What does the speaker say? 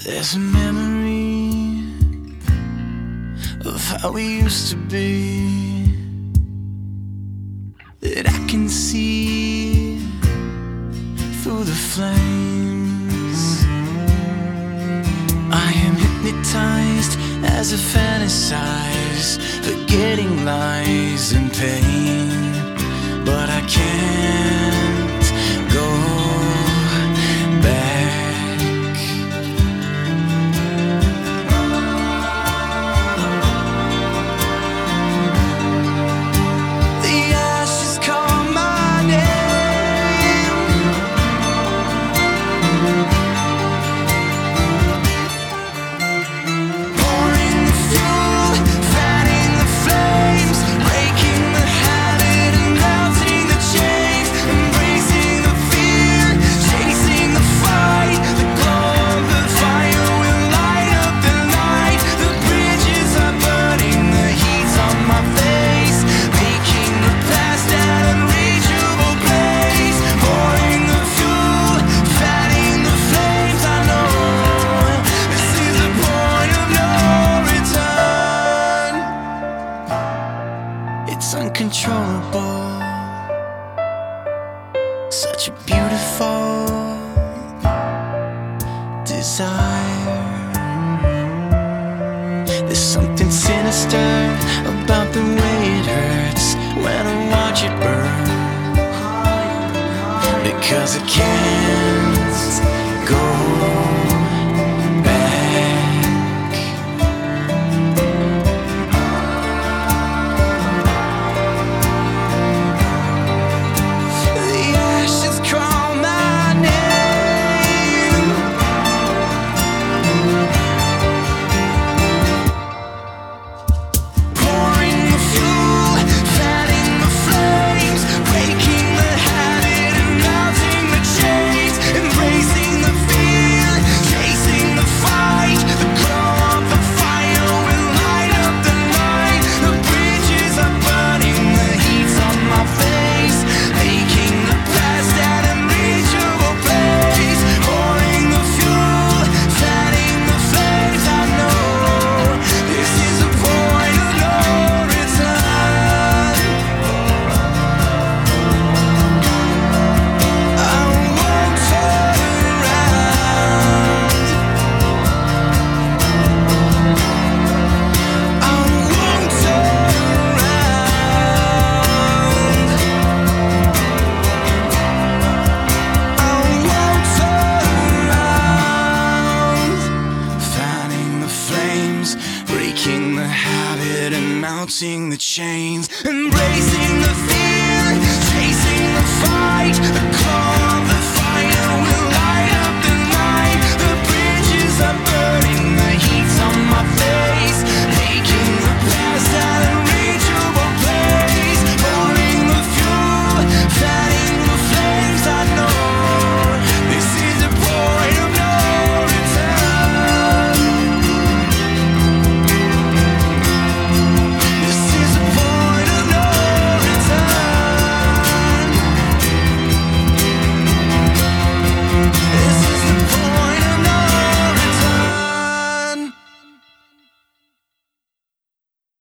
There's a memory of how we used to be that I can see through the flames. I am hypnotized as I fantasize, forgetting lies and pain, but I can't go back. It's uncontrollable, such a beautiful desire. There's something sinister about the way it hurts when I watch it burn, because I can't go back. Breaking the habit and mounting the chains, embracing the fear, chasing the fight, the call.